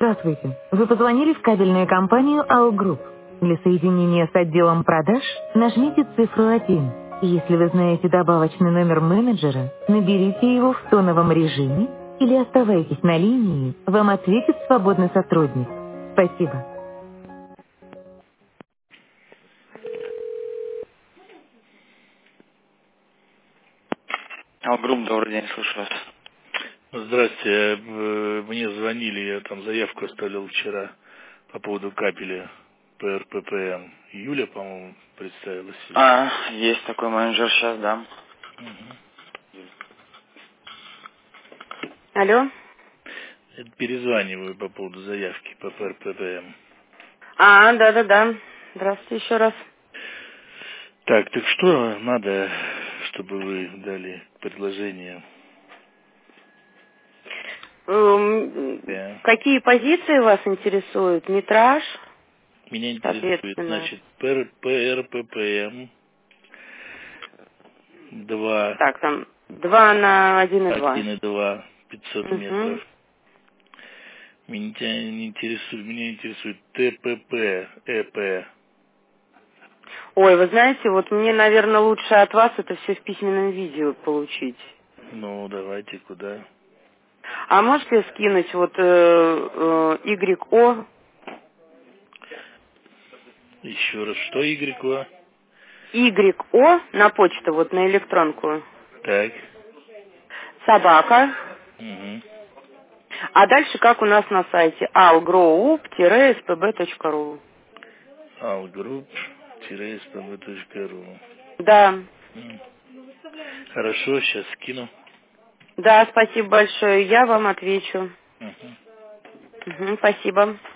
Здравствуйте. Вы позвонили в кабельную компанию AL Group. Для соединения с отделом продаж нажмите цифру 1. Если вы знаете добавочный номер менеджера, наберите его в тоновом режиме или оставайтесь на линии, вам ответит свободный сотрудник. Спасибо. Алгрупп, добрый день, слышу вас. Здравствуйте. Мне звонили, я там заявку оставлял вчера по поводу капеля ПРППМ. Юля, по-моему, представилась. Есть такой менеджер сейчас, да. Мгм. Алло. Это перезваниваю по поводу заявки по ПРППМ. Да. Здравствуйте еще раз. Так что надо, чтобы вы дали предложение? Да. Какие позиции вас интересуют? Метраж, Меня интересует, соответственно. значит, ПРППМ 2, Так, там 2 на 1,2. 1,2, 500 Угу. метров. Меня интересует ТПП, ЭП. Ой, вы знаете, вот мне, наверное, лучше от вас это все в письменном видео получить. Ну, давайте, куда? А можете скинуть вот YO, Еще раз, что, YO? YO на почту, вот на электронку. Так. Собака. Угу. А дальше как у нас на сайте algroup-spb.ru. allgroup-spb.ru. Да. Хорошо, сейчас скину. Да, спасибо большое. Я вам отвечу. Угу. Спасибо.